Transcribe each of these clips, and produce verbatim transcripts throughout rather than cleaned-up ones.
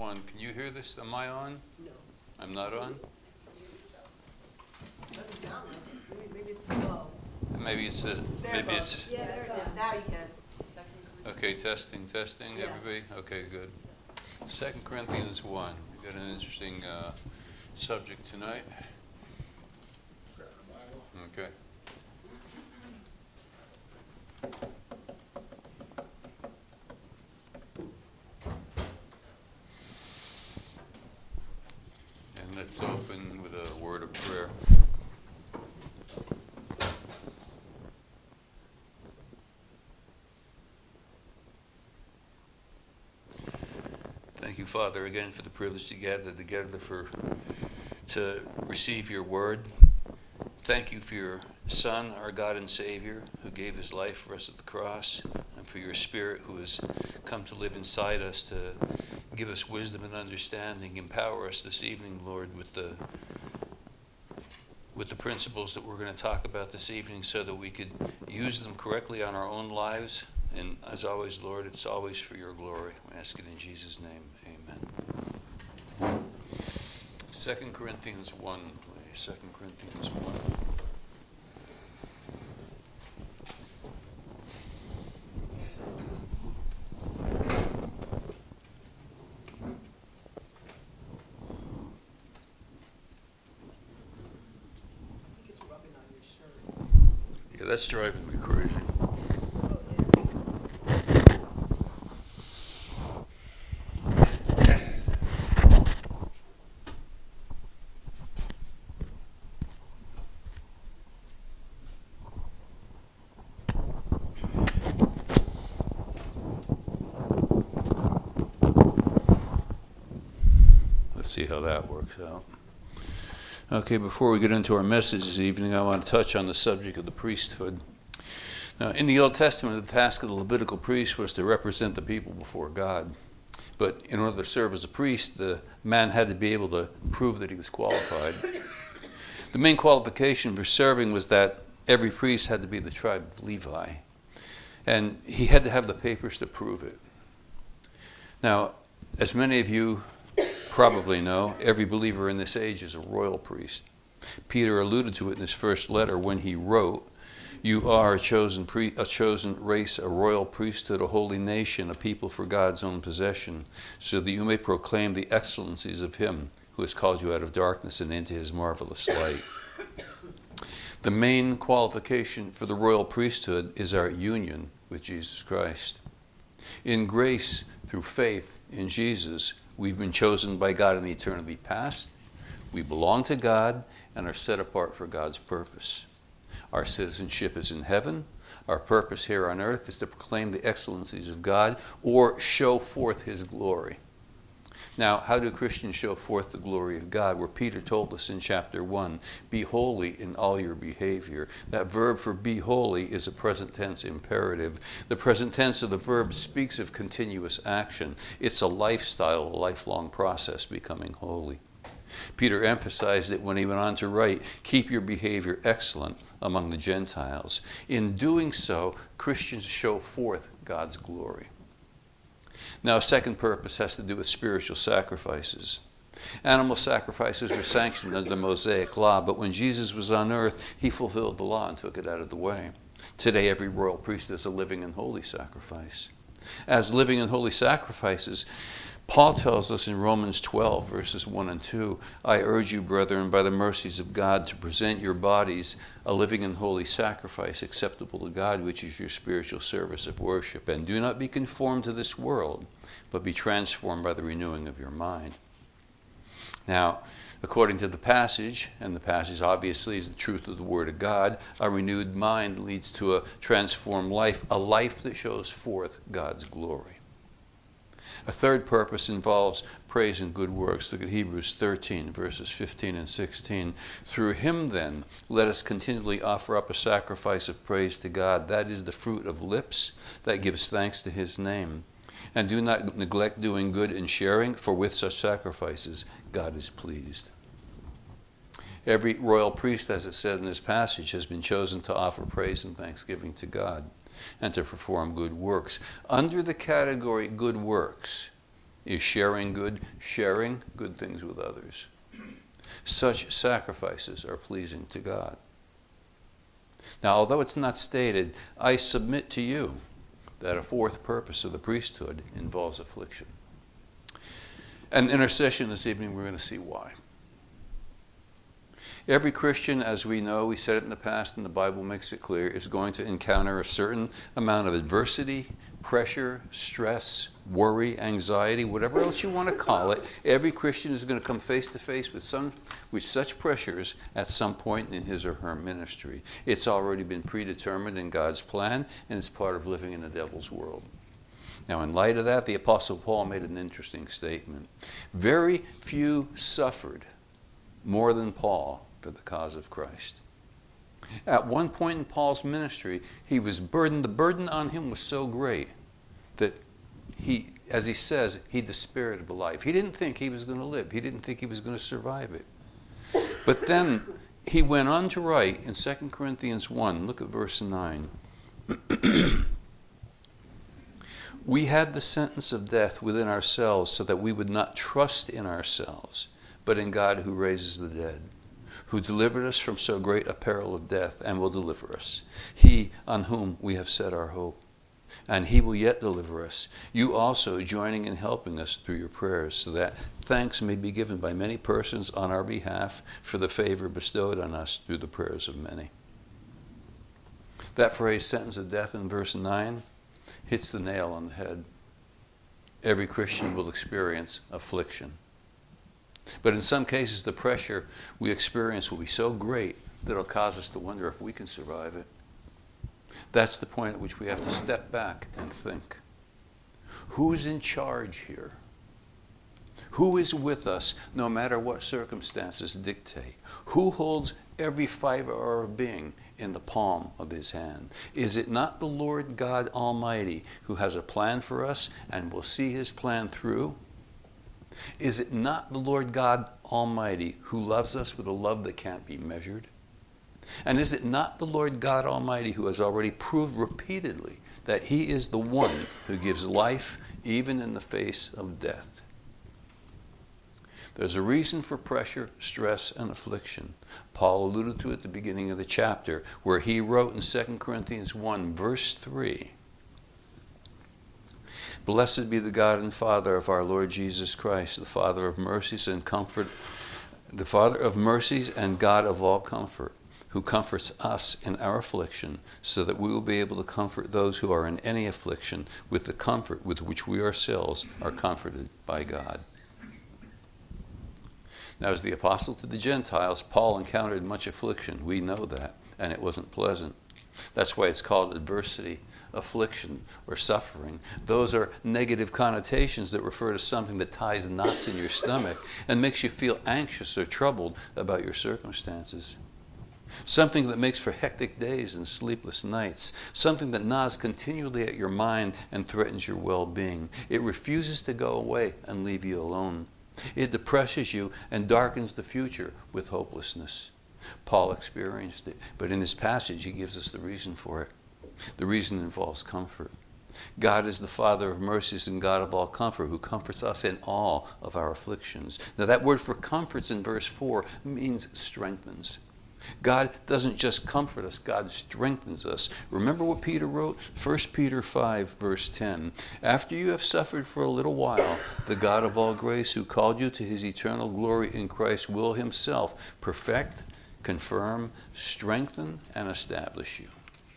one. Can you hear this? Am I on? No. I'm not on? Doesn't sound like it. Maybe, maybe it's low. Maybe it's the, There maybe it it's, goes. Yeah, there it is. Now you can. okay, testing, testing, Yeah. everybody? Okay, good. Second Corinthians one. We've got an interesting uh, subject tonight. Okay. And let's open with a word of prayer. Thank you, Father, again for the privilege to gather together for to receive your word. Thank you for your Son, our God and Savior, who gave his life for us at the cross, and for your Spirit who has come to live inside us to give us wisdom and understanding. Empower us this evening, Lord, with the with the principles that we're going to talk about this evening so that we could use them correctly on our own lives. And as always, Lord, it's always for your glory. We ask it in Jesus' name. Amen. Second Corinthians one, please. Second Corinthians one. Yeah, that's driving me crazy. Let's see how that works out. Okay, before we get into our message this evening, I want to touch on the subject of the priesthood. Now, in the Old Testament, the task of the Levitical priest was to represent the people before God. But in order to serve as a priest, the man had to be able to prove that he was qualified. The main qualification for serving was that every priest had to be the tribe of Levi. And he had to have the papers to prove it. Now, as many of you probably know, every believer in this age is a royal priest. Peter alluded to it in his first letter when he wrote, "You are a chosen pre- a chosen race, a royal priesthood, a holy nation, a people for God's own possession, so that you may proclaim the excellencies of him who has called you out of darkness and into his marvelous light." The main qualification for the royal priesthood is our union with Jesus Christ. In grace, through faith in Jesus, we've been chosen by God in eternity past. We belong to God and are set apart for God's purpose. Our citizenship is in heaven. Our purpose here on earth is to proclaim the excellencies of God or show forth his glory. Now, how do Christians show forth the glory of God? Where Peter told us in chapter one, be holy in all your behavior. That verb for be holy is a present tense imperative. The present tense of the verb speaks of continuous action. It's a lifestyle, a lifelong process, becoming holy. Peter emphasized it when he went on to write, keep your behavior excellent among the Gentiles. In doing so, Christians show forth God's glory. Now, a second purpose has to do with spiritual sacrifices. Animal sacrifices were sanctioned under the Mosaic law, but when Jesus was on earth, he fulfilled the law and took it out of the way. Today, every royal priest is a living and holy sacrifice. As living and holy sacrifices, Paul tells us in Romans twelve, verses one and two, I urge you, brethren, by the mercies of God, to present your bodies a living and holy sacrifice acceptable to God, which is your spiritual service of worship. And do not be conformed to this world, but be transformed by the renewing of your mind. Now, according to the passage, and the passage obviously is the truth of the Word of God, a renewed mind leads to a transformed life, a life that shows forth God's glory. A third purpose involves praise and good works. Look at Hebrews thirteen, verses fifteen and sixteen. Through him, then, let us continually offer up a sacrifice of praise to God. That is the fruit of lips that gives thanks to his name. And do not neglect doing good and sharing, for with such sacrifices God is pleased. Every royal priest, as it said in this passage, has been chosen to offer praise and thanksgiving to God and to perform good works. Under the category good works, is sharing good, sharing good things with others. Such sacrifices are pleasing to God. Now, although it's not stated, I submit to you that a fourth purpose of the priesthood involves affliction. And intercession this evening, we're going to see why. Every Christian, as we know, we said it in the past and the Bible makes it clear, is going to encounter a certain amount of adversity, pressure, stress, worry, anxiety, whatever else you want to call it. Every Christian is going to come face to face with some with such pressures at some point in his or her ministry. It's already been predetermined in God's plan, and it's part of living in the devil's world. Now, in light of that, the Apostle Paul made an interesting statement. Very few suffered more than Paul for the cause of Christ. At one point in Paul's ministry, he was burdened. The burden on him was so great that he, as he says, he despaired of life. He didn't think he was going to live. He didn't think he was going to survive it. But then he went on to write in Second Corinthians one, look at verse nine. We had the sentence of death within ourselves so that we would not trust in ourselves, but in God who raises the dead, who delivered us from so great a peril of death and will deliver us. He on whom we have set our hope, and he will yet deliver us. You also joining in helping us through your prayers, so that thanks may be given by many persons on our behalf for the favor bestowed on us through the prayers of many. That phrase, sentence of death, in verse nine, hits the nail on the head. Every Christian will experience affliction. But in some cases, the pressure we experience will be so great that it'll cause us to wonder if we can survive it. That's the point at which we have to step back and think. Who's in charge here? Who is with us no matter what circumstances dictate? Who holds every fiber of our being in the palm of his hand? Is it not the Lord God Almighty who has a plan for us and will see his plan through? Is it not the Lord God Almighty who loves us with a love that can't be measured? And is it not the Lord God Almighty who has already proved repeatedly that he is the one who gives life even in the face of death? There's a reason for pressure, stress, and affliction. Paul alluded to it at the beginning of the chapter, where he wrote in Second Corinthians one, verse three, Blessed be the God and Father of our Lord Jesus Christ, the Father of mercies and comfort, the Father of mercies and God of all comfort, who comforts us in our affliction, so that we will be able to comfort those who are in any affliction with the comfort with which we ourselves are comforted by God. Now, as the apostle to the Gentiles, Paul encountered much affliction. We know that, and it wasn't pleasant. That's why it's called adversity, affliction, or suffering. Those are negative connotations that refer to something that ties knots in your stomach and makes you feel anxious or troubled about your circumstances. Something that makes for hectic days and sleepless nights. Something that gnaws continually at your mind and threatens your well-being. It refuses to go away and leave you alone. It depresses you and darkens the future with hopelessness. Paul experienced it, but in his passage he gives us the reason for it. The reason involves comfort. God is the Father of mercies and God of all comfort, who comforts us in all of our afflictions. Now that word for comforts in verse four means strengthens. God doesn't just comfort us, God strengthens us. Remember what Peter wrote? First Peter five, verse ten. After you have suffered for a little while, the God of all grace, who called you to his eternal glory in Christ, will himself perfect, confirm, strengthen, and establish you.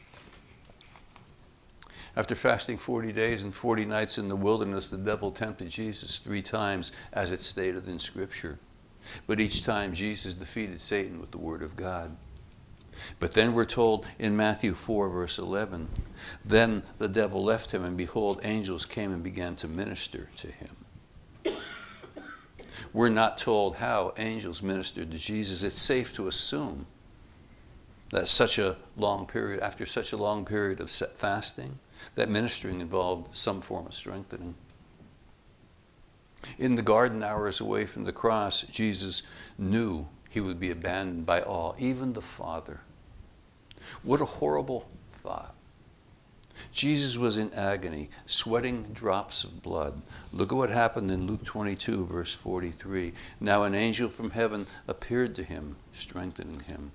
After fasting forty days and forty nights in the wilderness, the devil tempted Jesus three times, as it's stated in Scripture. But each time Jesus defeated Satan with the word of God. But then we're told in Matthew four, verse eleven, then the devil left him, and behold, angels came and began to minister to him. We're not told how angels ministered to Jesus. It's safe to assume that such a long period, after such a long period of fasting, that ministering involved some form of strengthening. In the garden hours away from the cross, Jesus knew he would be abandoned by all, even the Father. What a horrible thought. Jesus was in agony, sweating drops of blood. Look at what happened in Luke twenty-two, verse forty-three. Now an angel from heaven appeared to him, strengthening him.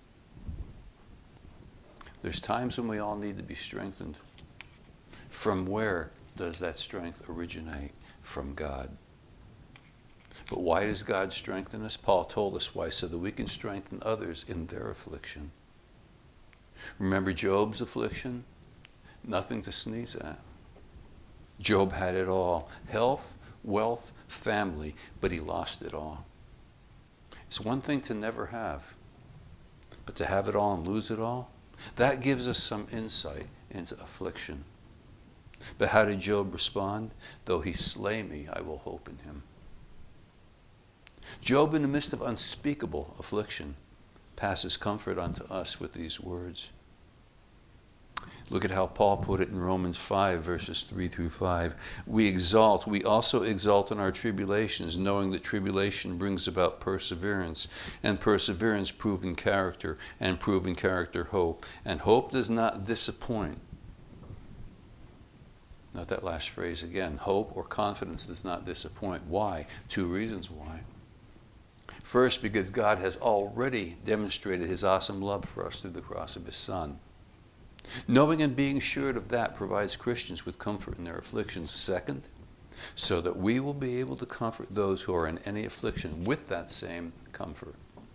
There's times when we all need to be strengthened. From where does that strength originate? From God. But why does God strengthen us? Paul told us why, so that we can strengthen others in their affliction. Remember Job's affliction? Nothing to sneeze at. Job had it all. Health, wealth, family, but he lost it all. It's one thing to never have, but to have it all and lose it all, that gives us some insight into affliction. But how did Job respond? Though he slay me, I will hope in him. Job, in the midst of unspeakable affliction, passes comfort unto us with these words. Look at how Paul put it in Romans five, verses three through five. We exalt, we also exalt in our tribulations, knowing that tribulation brings about perseverance, and perseverance proven character, and proven character hope. And hope does not disappoint. Note that last phrase again. Hope or confidence does not disappoint. Why? Two reasons why. First, because God has already demonstrated his awesome love for us through the cross of his Son. Knowing and being assured of that provides Christians with comfort in their afflictions. Second, so that we will be able to comfort those who are in any affliction with that same comfort.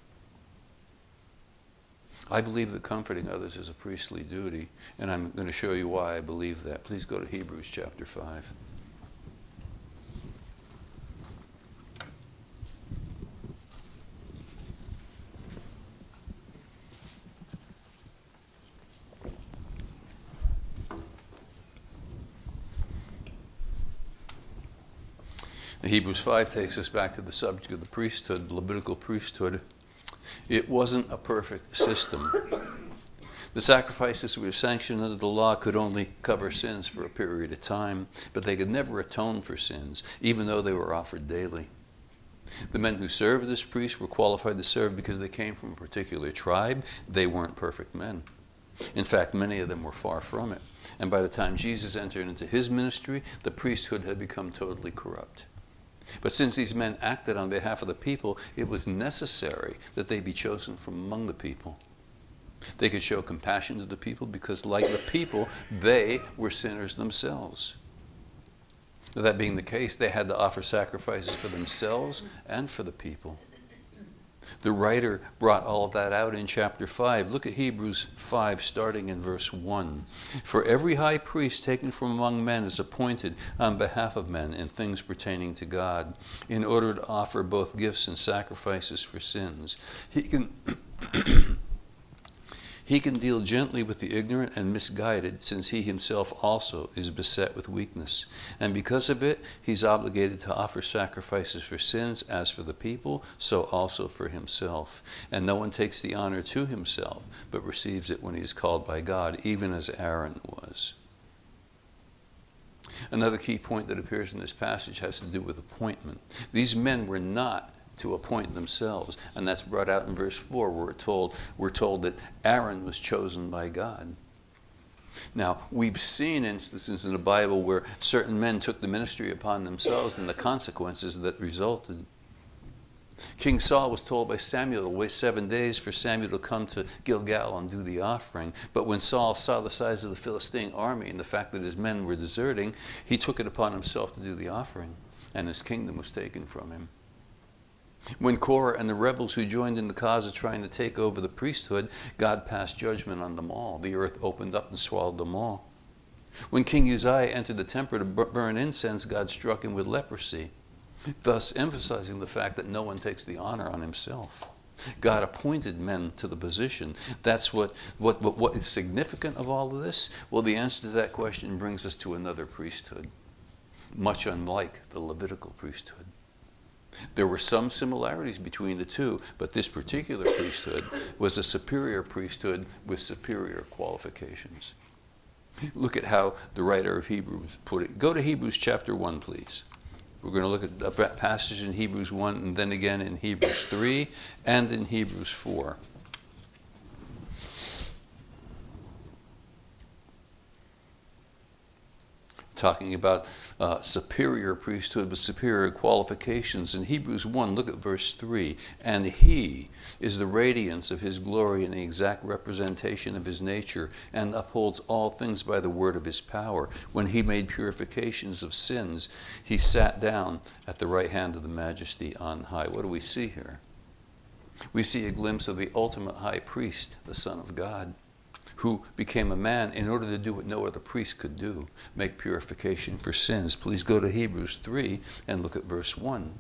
I believe that comforting others is a priestly duty, and I'm going to show you why I believe that. Please go to Hebrews chapter five. Hebrews five takes us back to the subject of the priesthood, the Levitical priesthood. It wasn't a perfect system. The sacrifices which were sanctioned under the law could only cover sins for a period of time, but they could never atone for sins, even though they were offered daily. The men who served as priests were qualified to serve because they came from a particular tribe. They weren't perfect men. In fact, many of them were far from it. And by the time Jesus entered into his ministry, the priesthood had become totally corrupt. But since these men acted on behalf of the people, it was necessary that they be chosen from among the people. They could show compassion to the people because, like the people, they were sinners themselves. That being the case, they had to offer sacrifices for themselves and for the people. The writer brought all of that out in chapter five. Look at Hebrews five, starting in verse one. For every high priest taken from among men is appointed on behalf of men in things pertaining to God, in order to offer both gifts and sacrifices for sins. He can... He can deal gently with the ignorant and misguided, since he himself also is beset with weakness. And because of it, he's obligated to offer sacrifices for sins, as for the people, so also for himself. And no one takes the honor to himself, but receives it when he is called by God, even as Aaron was. Another key point that appears in this passage has to do with appointment. These men were not to appoint themselves, and that's brought out in verse four, where we're told, we're told that Aaron was chosen by God. Now, we've seen instances in the Bible where certain men took the ministry upon themselves and the consequences that resulted. King Saul was told by Samuel to wait seven days for Samuel to come to Gilgal and do the offering. But when Saul saw the size of the Philistine army and the fact that his men were deserting, he took it upon himself to do the offering, and his kingdom was taken from him. When Korah and the rebels who joined in the cause of trying to take over the priesthood, God passed judgment on them all. The earth opened up and swallowed them all. When King Uzziah entered the temple to burn incense, God struck him with leprosy, thus emphasizing the fact that no one takes the honor on himself. God appointed men to the position. That's what, what, what, what is significant of all of this? Well, the answer to that question brings us to another priesthood, much unlike the Levitical priesthood. There were some similarities between the two, but this particular priesthood was a superior priesthood with superior qualifications. Look at how the writer of Hebrews put it. Go to Hebrews chapter one, please. We're going to look at a passage in Hebrews one, and then again in Hebrews three, and in Hebrews four. talking about uh, superior priesthood with superior qualifications. In Hebrews one, look at verse three. And he is the radiance of his glory and the exact representation of his nature, and upholds all things by the word of his power. When he made purifications of sins, he sat down at the right hand of the majesty on high. What do we see here? We see a glimpse of the ultimate high priest, the Son of God, who became a man in order to do what no other priest could do, make purification for sins. Please go to Hebrews three and look at verse one.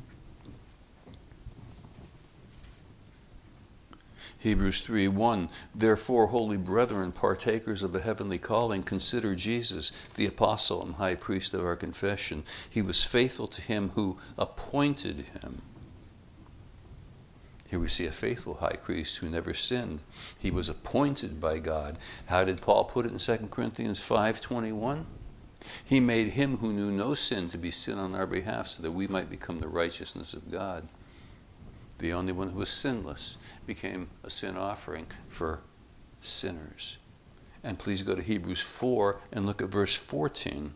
Hebrews three one, therefore, holy brethren, partakers of the heavenly calling, consider Jesus, the apostle and high priest of our confession. He was faithful to him who appointed him. Here we see a faithful high priest who never sinned. He was appointed by God. How did Paul put it in Second Corinthians five twenty-one? He made him who knew no sin to be sin on our behalf so that we might become the righteousness of God. The only one who was sinless became a sin offering for sinners. And please go to Hebrews four and look at verse fourteen.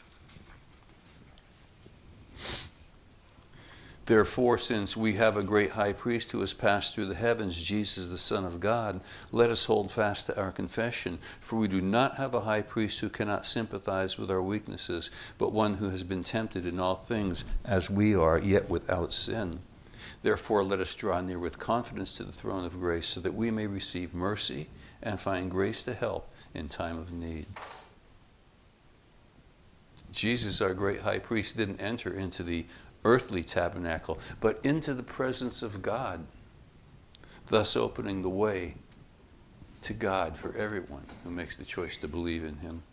Therefore, since we have a great high priest who has passed through the heavens, Jesus the Son of God, let us hold fast to our confession. For we do not have a high priest who cannot sympathize with our weaknesses, but one who has been tempted in all things as we are, yet without sin. Therefore, let us draw near with confidence to the throne of grace, so that we may receive mercy and find grace to help in time of need. Jesus, our great high priest, didn't enter into the earthly tabernacle, but into the presence of God, thus opening the way to God for everyone who makes the choice to believe in him.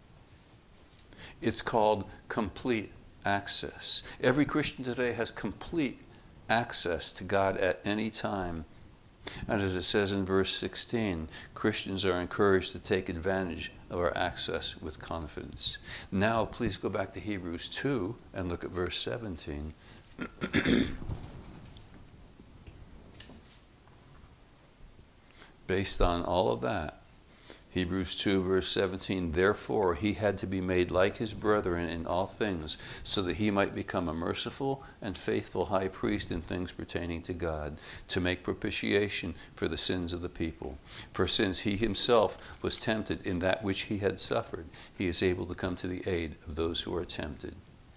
It's called complete access. Every Christian today has complete access to God at any time. And as it says in verse sixteen, Christians are encouraged to take advantage of our access with confidence. Now, please go back to Hebrews two and look at verse seventeen. Based on all of that, Hebrews two, verse seventeen, therefore he had to be made like his brethren in all things, so that he might become a merciful and faithful high priest in things pertaining to God, to make propitiation for the sins of the people. For since he himself was tempted in that which he had suffered, he is able to come to the aid of those who are tempted.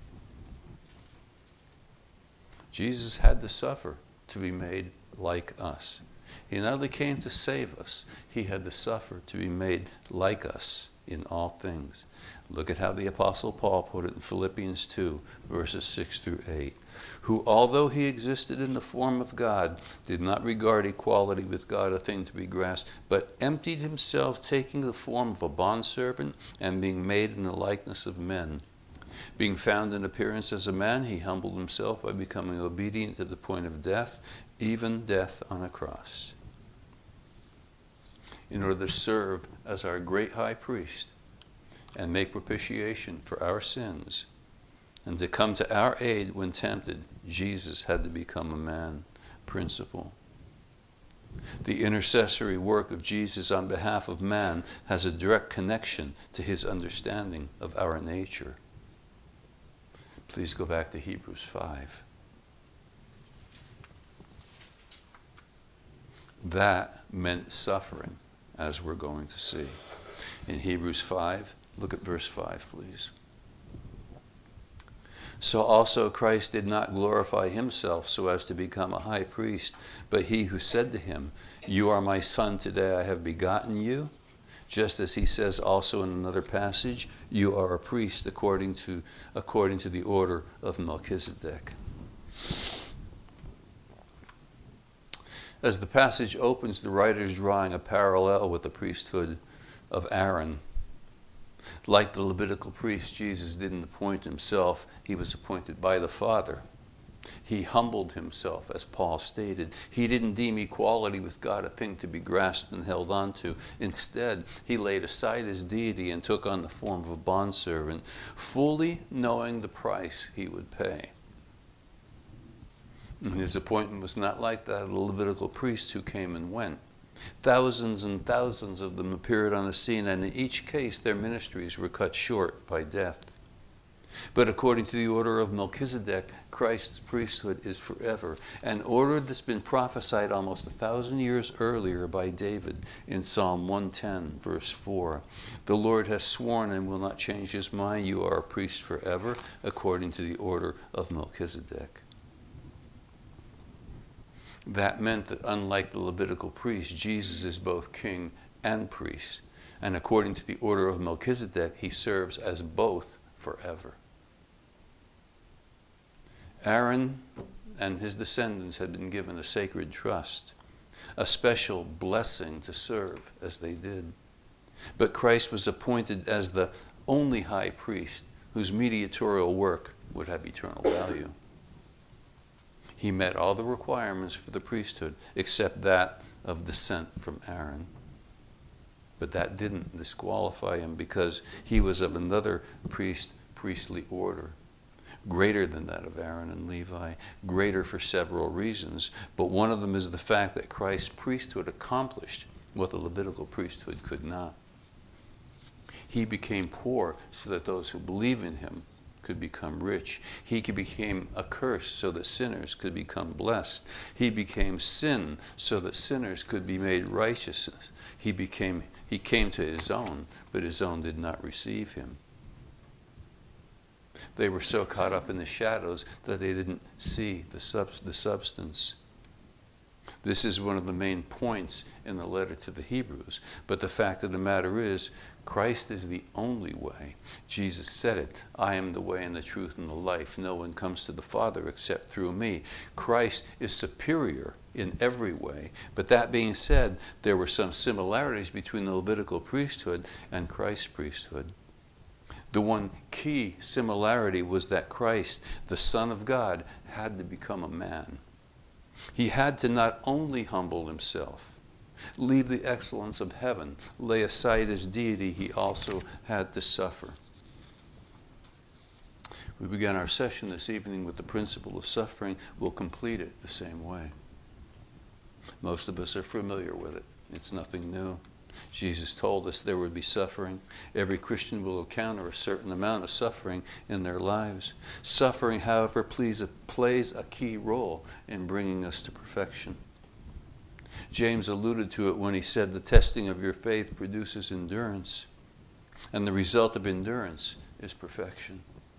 Jesus had to suffer to be made like us. He not only came to save us, he had to suffer to be made like us in all things. Look at how the Apostle Paul put it in Philippians two, verses six through eight. Who, although he existed in the form of God, did not regard equality with God a thing to be grasped, but emptied himself, taking the form of a bondservant and being made in the likeness of men. Being found in appearance as a man, he humbled himself by becoming obedient to the point of death, even death on a cross. In order to serve as our great high priest and make propitiation for our sins, and to come to our aid when tempted, Jesus had to become a man. Principle. The intercessory work of Jesus on behalf of man has a direct connection to his understanding of our nature. Please go back to Hebrews five. That meant suffering, as we're going to see. In Hebrews five, look at verse five, please. So also Christ did not glorify himself so as to become a high priest, but he who said to him, "You are my son, today I have begotten you," just as he says also in another passage, "You are a priest according to, according to the order of Melchizedek." As the passage opens, the writer is drawing a parallel with the priesthood of Aaron. Like the Levitical priest, Jesus didn't appoint himself. He was appointed by the Father. He humbled himself, as Paul stated. He didn't deem equality with God a thing to be grasped and held on to. Instead, he laid aside his deity and took on the form of a bondservant, fully knowing the price he would pay. And his appointment was not like that of the Levitical priests who came and went. Thousands and thousands of them appeared on the scene, and in each case their ministries were cut short by death. But according to the order of Melchizedek, Christ's priesthood is forever, an order that's been prophesied almost a thousand years earlier by David in Psalm one ten, verse four. The Lord has sworn and will not change his mind. You are a priest forever, according to the order of Melchizedek. That meant that unlike the Levitical priest, Jesus is both king and priest. And according to the order of Melchizedek, he serves as both forever. Aaron and his descendants had been given a sacred trust, a special blessing to serve as they did. But Christ was appointed as the only high priest whose mediatorial work would have eternal value. He met all the requirements for the priesthood except that of descent from Aaron. But that didn't disqualify him because he was of another priest, priestly order, greater than that of Aaron and Levi, greater for several reasons. But one of them is the fact that Christ's priesthood accomplished what the Levitical priesthood could not. He became poor so that those who believe in him could become rich. He became a curse so that sinners could become blessed. He became sin so that sinners could be made righteous. He became he came to his own, but his own did not receive him. They were so caught up in the shadows that they didn't see the, sub- the substance. This is one of the main points in the letter to the Hebrews. But the fact of the matter is, Christ is the only way. Jesus said it, I am the way and the truth and the life. No one comes to the Father except through me. Christ is superior in every way. But that being said, there were some similarities between the Levitical priesthood and Christ's priesthood. The one key similarity was that Christ, the Son of God, had to become a man. He had to not only humble himself, leave the excellence of heaven, lay aside his deity, he also had to suffer. We began our session this evening with the principle of suffering. We'll complete it the same way. Most of us are familiar with it. It's nothing new. Jesus told us there would be suffering. Every Christian will encounter a certain amount of suffering in their lives. Suffering, however, plays a, plays a key role in bringing us to perfection. James alluded to it when he said the testing of your faith produces endurance, and the result of endurance is perfection.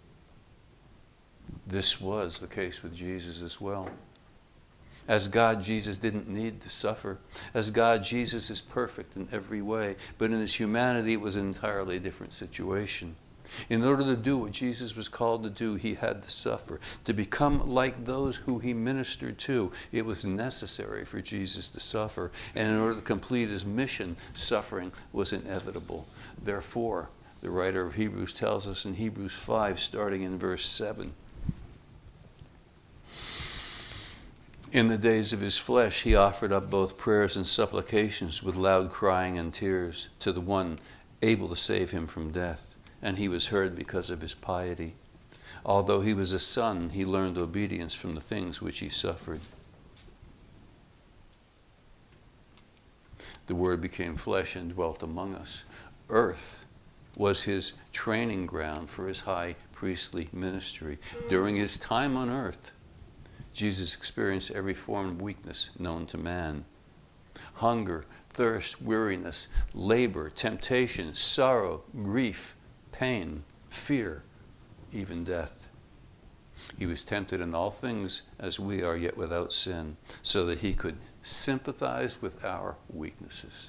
This was the case with Jesus as well. As God, Jesus didn't need to suffer. As God, Jesus is perfect in every way. But in his humanity, it was an entirely different situation. In order to do what Jesus was called to do, he had to suffer. To become like those who he ministered to, it was necessary for Jesus to suffer. And in order to complete his mission, suffering was inevitable. Therefore, the writer of Hebrews tells us in Hebrews five, starting in verse seven, in the days of his flesh, he offered up both prayers and supplications with loud crying and tears to the one able to save him from death. And he was heard because of his piety. Although he was a son, he learned obedience from the things which he suffered. The Word became flesh and dwelt among us. Earth was his training ground for his high priestly ministry. During his time on earth, Jesus experienced every form of weakness known to man. Hunger, thirst, weariness, labor, temptation, sorrow, grief, pain, fear, even death. He was tempted in all things as we are, yet without sin, so that he could sympathize with our weaknesses.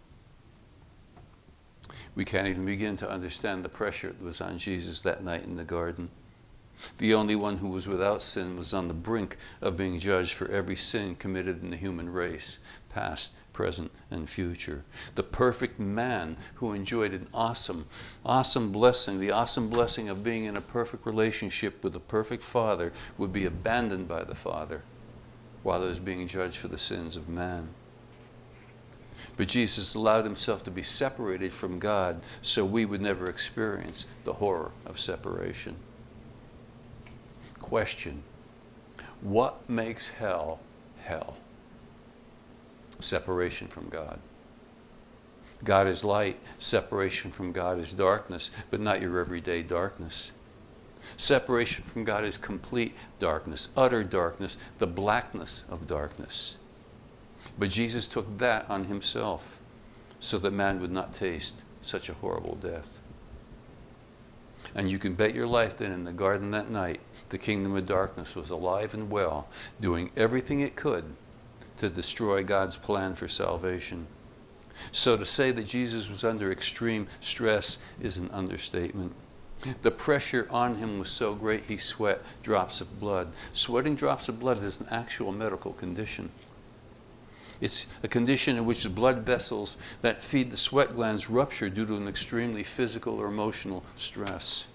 We can't even begin to understand the pressure that was on Jesus that night in the garden. The only one who was without sin was on the brink of being judged for every sin committed in the human race, past, present, and future. The perfect man who enjoyed an awesome, awesome blessing, the awesome blessing of being in a perfect relationship with the perfect Father, would be abandoned by the Father while he was being judged for the sins of man. But Jesus allowed himself to be separated from God so we would never experience the horror of separation. Question: what makes hell hell? Separation from God. God is light. Separation from God is darkness, but not your everyday darkness. Separation from God is complete darkness, utter darkness, the blackness of darkness. But Jesus took that on himself so that man would not taste such a horrible death. And you can bet your life that in the garden that night, the kingdom of darkness was alive and well, doing everything it could to destroy God's plan for salvation. So to say that Jesus was under extreme stress is an understatement. The pressure on him was so great he sweat drops of blood. Sweating drops of blood is an actual medical condition. It's a condition in which the blood vessels that feed the sweat glands rupture due to an extremely physical or emotional stress.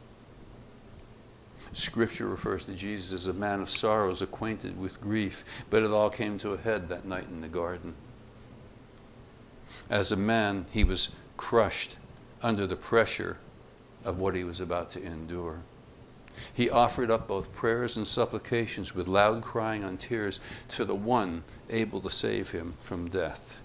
Scripture refers to Jesus as a man of sorrows, acquainted with grief, but it all came to a head that night in the garden. As a man, he was crushed under the pressure of what he was about to endure. He offered up both prayers and supplications with loud crying and tears to the one able to save him from death.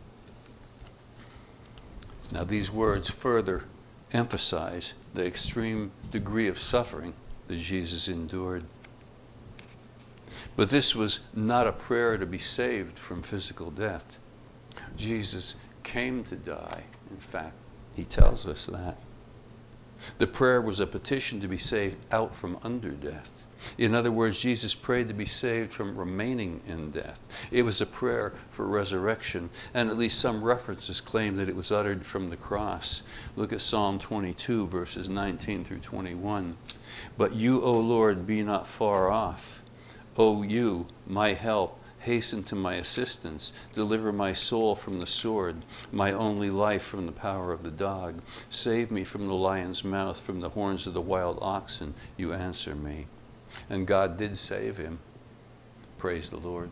Now these words further emphasize the extreme degree of suffering that Jesus endured. But this was not a prayer to be saved from physical death. Jesus came to die. In fact, he tells us that. The prayer was a petition to be saved out from under death. In other words, Jesus prayed to be saved from remaining in death. It was a prayer for resurrection, and at least some references claim that it was uttered from the cross. Look at Psalm twenty-two, verses nineteen through twenty-one. But you, O Lord, be not far off. O you, my help, hasten to my assistance. Deliver my soul from the sword, my only life from the power of the dog. Save me from the lion's mouth, from the horns of the wild oxen. You answer me. And God did save him. Praise the Lord.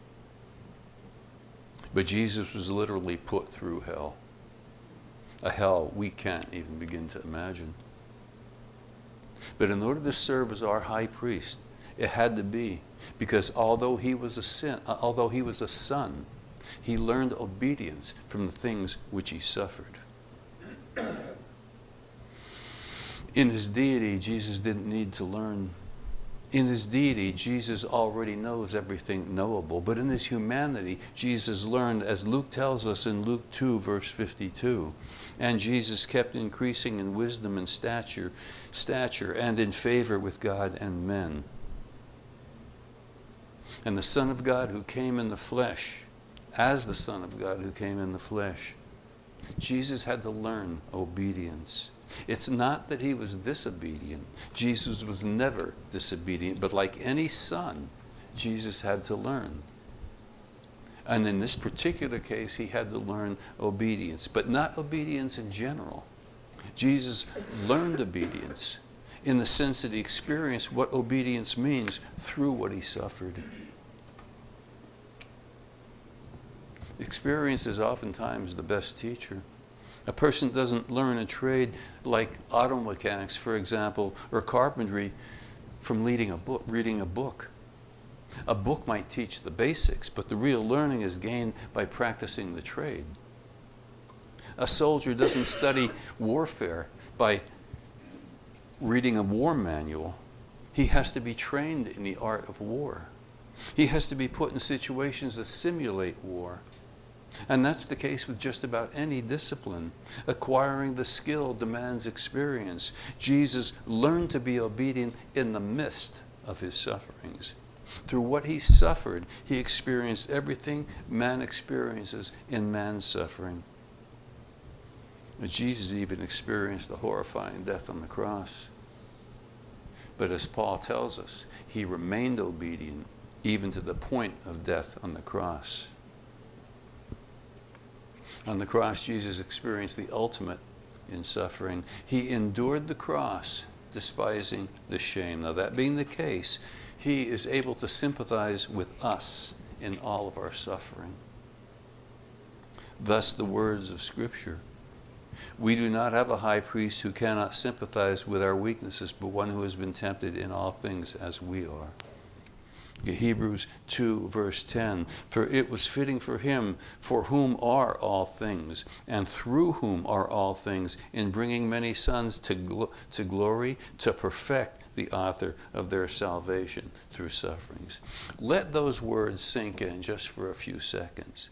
But Jesus was literally put through hell. A hell we can't even begin to imagine. But in order to serve as our high priest, it had to be, because although he was a sin, although he was a son, he learned obedience from the things which he suffered. In his deity, Jesus didn't need to learn. In his deity, Jesus already knows everything knowable. But in his humanity, Jesus learned, as Luke tells us in Luke two, verse fifty-two. And Jesus kept increasing in wisdom and stature, stature and in favor with God and men. And the Son of God who came in the flesh, as the Son of God who came in the flesh, Jesus had to learn obedience. It's not that he was disobedient. Jesus was never disobedient, but like any son, Jesus had to learn. And in this particular case, he had to learn obedience, but not obedience in general. Jesus learned obedience in the sense that he experienced what obedience means through what he suffered. Experience is oftentimes the best teacher. A person doesn't learn a trade like auto mechanics, for example, or carpentry from reading a book. Reading a book. A book might teach the basics, but the real learning is gained by practicing the trade. A soldier doesn't study warfare by reading a war manual. He has to be trained in the art of war. He has to be put in situations that simulate war. And that's the case with just about any discipline. Acquiring the skill demands experience. Jesus learned to be obedient in the midst of his sufferings. Through what he suffered, he experienced everything man experiences in man's suffering. Jesus even experienced the horrifying death on the cross. But as Paul tells us, he remained obedient even to the point of death on the cross. On the cross, Jesus experienced the ultimate in suffering. He endured the cross, despising the shame. Now, that being the case, he is able to sympathize with us in all of our suffering. Thus, the words of Scripture. We do not have a high priest who cannot sympathize with our weaknesses, but one who has been tempted in all things as we are. Hebrews two, verse ten. For it was fitting for him, for whom are all things, and through whom are all things, in bringing many sons to, gl- to glory, to perfect the author of their salvation through sufferings. Let those words sink in just for a few seconds.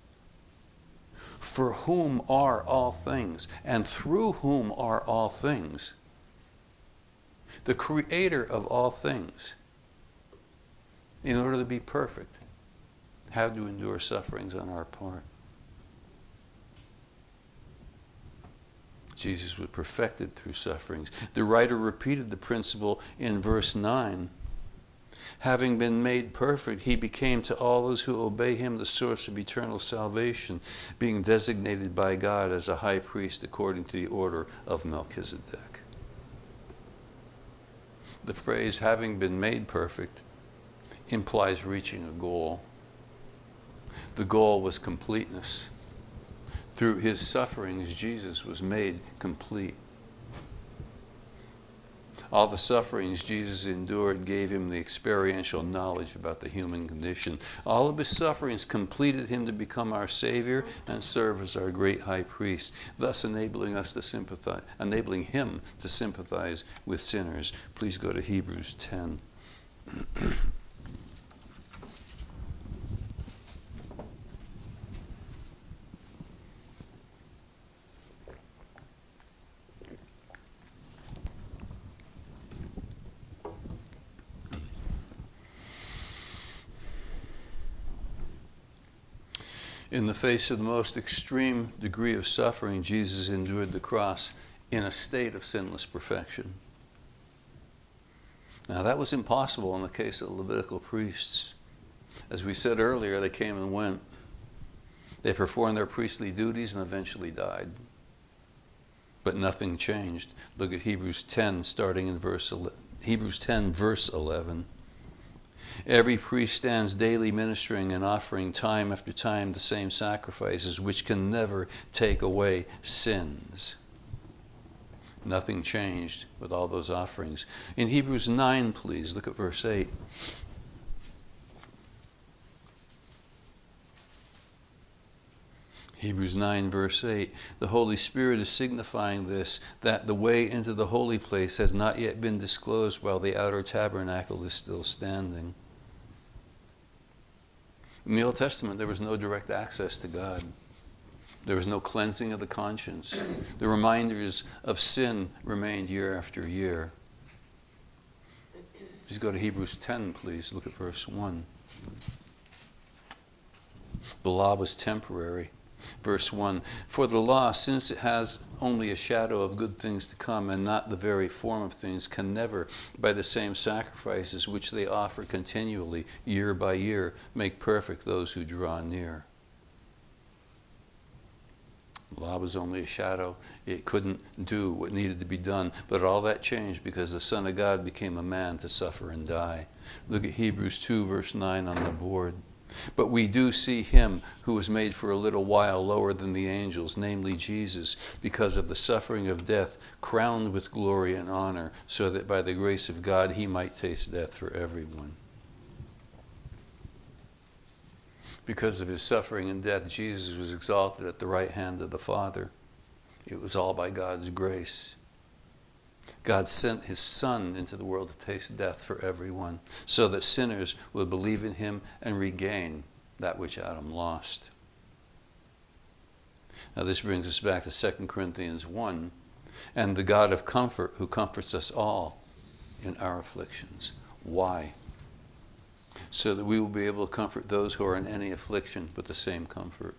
For whom are all things, and through whom are all things. The creator of all things, in order to be perfect, had to endure sufferings on our part. Jesus was perfected through sufferings. The writer repeated the principle in verse nine. Having been made perfect, he became to all those who obey him the source of eternal salvation, being designated by God as a high priest according to the order of Melchizedek. The phrase, having been made perfect, implies reaching a goal. The goal was completeness. Through his sufferings, Jesus was made complete. All the sufferings Jesus endured gave him the experiential knowledge about the human condition. All of his sufferings completed him to become our Savior and serve as our great high priest, thus enabling us to sympathize, enabling him to sympathize with sinners. Please go to Hebrews ten. In the face of the most extreme degree of suffering, Jesus endured the cross in a state of sinless perfection. Now, that was impossible in the case of the Levitical priests. As we said earlier, they came and went. They performed their priestly duties and eventually died. But nothing changed. Look at Hebrews ten, starting in verse eleven. Hebrews ten, verse eleven. Every priest stands daily ministering and offering time after time the same sacrifices, which can never take away sins. Nothing changed with all those offerings. In Hebrews nine, please, look at verse eight. Hebrews nine, verse eight. The Holy Spirit is signifying this, that the way into the holy place has not yet been disclosed while the outer tabernacle is still standing. In the Old Testament, there was no direct access to God. There was no cleansing of the conscience. The reminders of sin remained year after year. Please go to Hebrews ten, please. Look at verse one. The law was temporary. Verse one, for the law, since it has only a shadow of good things to come and not the very form of things, can never, by the same sacrifices which they offer continually, year by year, make perfect those who draw near. The law was only a shadow. It couldn't do what needed to be done. But all that changed because the Son of God became a man to suffer and die. Look at Hebrews two, verse nine on the board. But we do see him who was made for a little while lower than the angels, namely Jesus, because of the suffering of death, crowned with glory and honor, so that by the grace of God he might taste death for everyone. Because of his suffering and death, Jesus was exalted at the right hand of the Father. It was all by God's grace. God sent his Son into the world to taste death for everyone, so that sinners would believe in him and regain that which Adam lost. Now this brings us back to Second Corinthians one, and the God of comfort who comforts us all in our afflictions. Why? So that we will be able to comfort those who are in any affliction with the same comfort.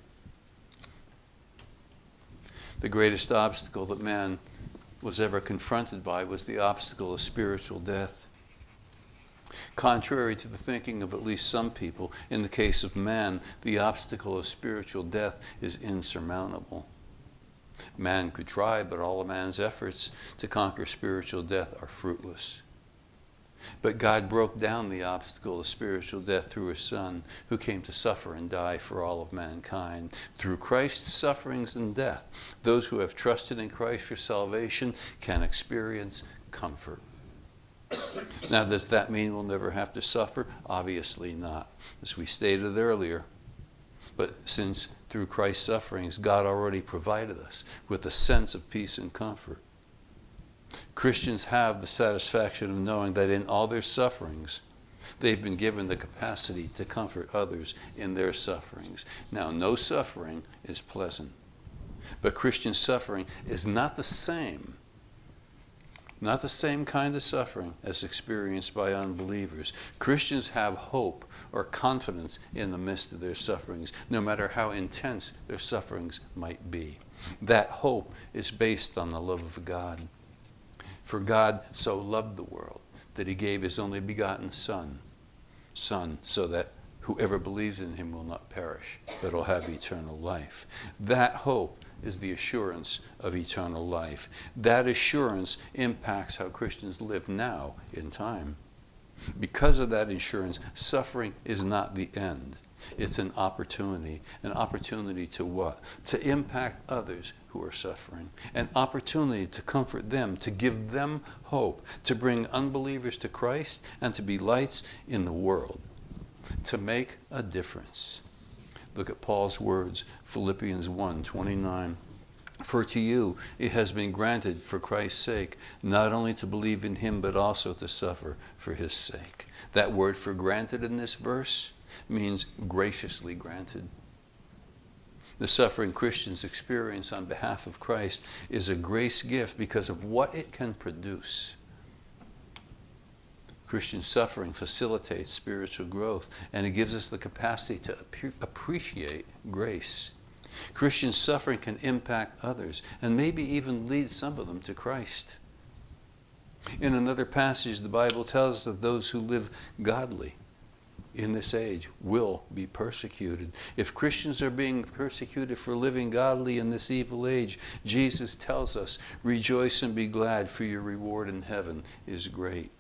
The greatest obstacle that man was ever confronted by was the obstacle of spiritual death. Contrary to the thinking of at least some people, in the case of man, the obstacle of spiritual death is insurmountable. Man could try, but all of man's efforts to conquer spiritual death are fruitless. But God broke down the obstacle of spiritual death through his Son, who came to suffer and die for all of mankind. Through Christ's sufferings and death, those who have trusted in Christ for salvation can experience comfort. Now, does that mean we'll never have to suffer? Obviously not, as we stated earlier. But since through Christ's sufferings, God already provided us with a sense of peace and comfort, Christians have the satisfaction of knowing that in all their sufferings, they've been given the capacity to comfort others in their sufferings. Now, no suffering is pleasant, but Christian suffering is not the same, not the same kind of suffering as experienced by unbelievers. Christians have hope or confidence in the midst of their sufferings, no matter how intense their sufferings might be. That hope is based on the love of God. For God so loved the world that he gave his only begotten Son, Son, so that whoever believes in him will not perish, but will have eternal life. That hope is the assurance of eternal life. That assurance impacts how Christians live now in time. Because of that assurance, suffering is not the end. It's an opportunity. An opportunity to what? To impact others who are suffering. An opportunity to comfort them, to give them hope, to bring unbelievers to Christ, and to be lights in the world, to make a difference. Look at Paul's words, Philippians one twenty-nine. For to you it has been granted for Christ's sake, not only to believe in him, but also to suffer for his sake. That word for granted in this verse means graciously granted. The suffering Christians experience on behalf of Christ is a grace gift because of what it can produce. Christian suffering facilitates spiritual growth, and it gives us the capacity to appreciate grace. Christian suffering can impact others, and maybe even lead some of them to Christ. In another passage, the Bible tells us that those who live godly in this age will be persecuted. If Christians are being persecuted for living godly in this evil age, Jesus tells us, rejoice and be glad, for your reward in heaven is great.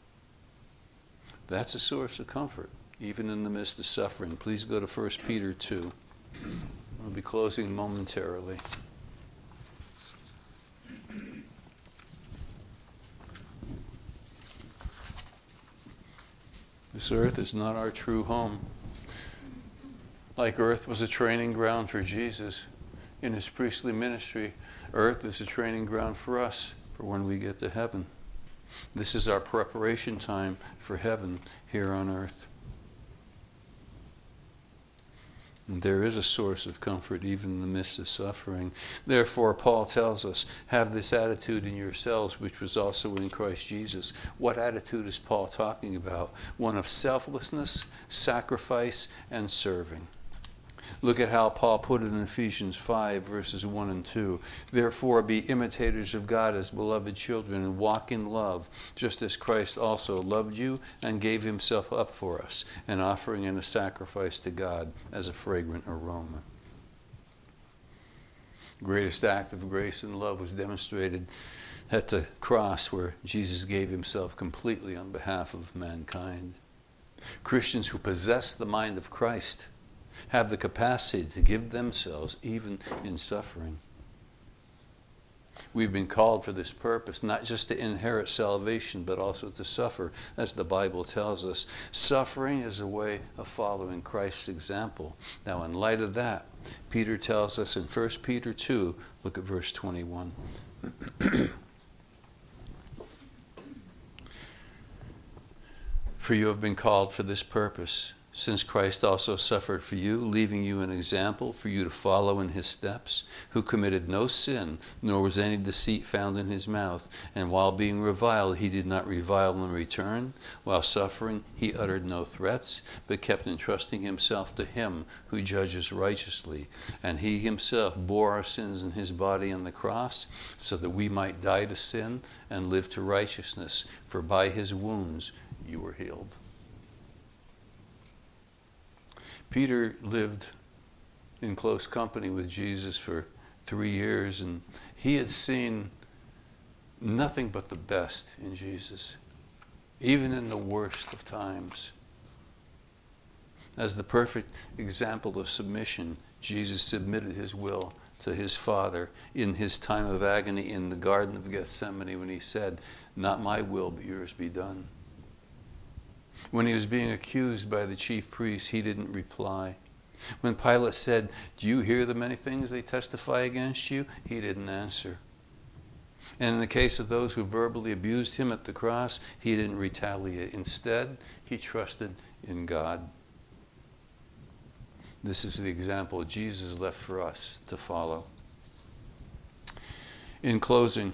That's a source of comfort, even in the midst of suffering. Please go to First Peter two. We'll be closing momentarily. This earth is not our true home. Like earth was a training ground for Jesus in his priestly ministry, earth is a training ground for us for when we get to heaven. This is our preparation time for heaven here on earth. And there is a source of comfort even in the midst of suffering. Therefore, Paul tells us, have this attitude in yourselves, which was also in Christ Jesus. What attitude is Paul talking about? One of selflessness, sacrifice, and serving. Look at how Paul put it in Ephesians five, verses one and two. Therefore, be imitators of God as beloved children, and walk in love, just as Christ also loved you and gave himself up for us, an offering and a sacrifice to God as a fragrant aroma. The greatest act of grace and love was demonstrated at the cross, where Jesus gave himself completely on behalf of mankind. Christians who possess the mind of Christ have the capacity to give themselves even in suffering. We've been called for this purpose, not just to inherit salvation, but also to suffer, as the Bible tells us. Suffering is a way of following Christ's example. Now, in light of that, Peter tells us in First Peter two, look at verse twenty-one. For you have been called for this purpose, since Christ also suffered for you, leaving you an example for you to follow in his steps, who committed no sin, nor was any deceit found in his mouth. And while being reviled, he did not revile in return. While suffering, he uttered no threats, but kept entrusting himself to him who judges righteously. And he himself bore our sins in his body on the cross, so that we might die to sin and live to righteousness. For by his wounds you were healed. Peter lived in close company with Jesus for three years, and he had seen nothing but the best in Jesus, even in the worst of times. As the perfect example of submission, Jesus submitted his will to his Father in his time of agony in the Garden of Gethsemane when he said, "Not my will, but yours be done." When he was being accused by the chief priests, he didn't reply. When Pilate said, "Do you hear the many things they testify against you?" he didn't answer. And in the case of those who verbally abused him at the cross, he didn't retaliate. Instead, he trusted in God. This is the example Jesus left for us to follow. In closing,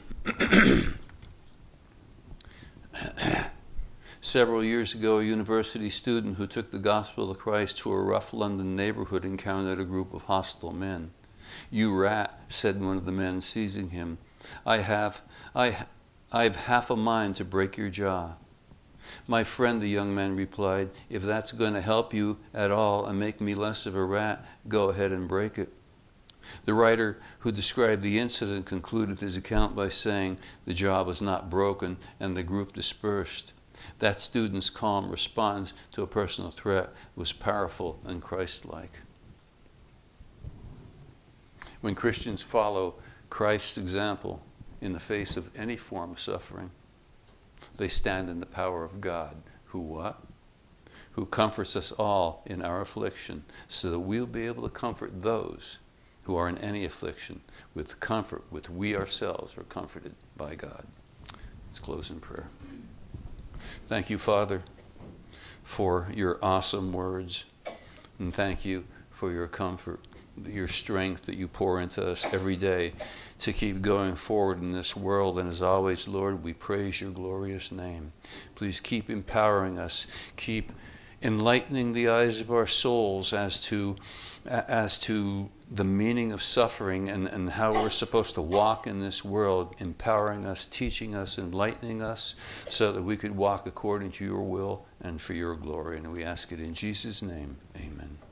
several years ago, a university student who took the gospel of Christ to a rough London neighborhood encountered a group of hostile men. "You rat," said one of the men, seizing him. I have, I, I've half a mind to break your jaw." "My friend," the young man replied, "if that's going to help you at all and make me less of a rat, go ahead and break it." The writer who described the incident concluded his account by saying the jaw was not broken and the group dispersed. That student's calm response to a personal threat was powerful and Christ-like. When Christians follow Christ's example in the face of any form of suffering, they stand in the power of God, who what? Who comforts us all in our affliction, so that we'll be able to comfort those who are in any affliction with the comfort with we ourselves are comforted by God. Let's close in prayer. Thank you, Father, for your awesome words, and thank you for your comfort, your strength that you pour into us every day to keep going forward in this world. And as always, Lord, we praise your glorious name. Please keep empowering us, keep enlightening the eyes of our souls as to as to the meaning of suffering and, and how we're supposed to walk in this world, empowering us, teaching us, enlightening us, so that we could walk according to your will and for your glory. And we ask it in Jesus' name. Amen.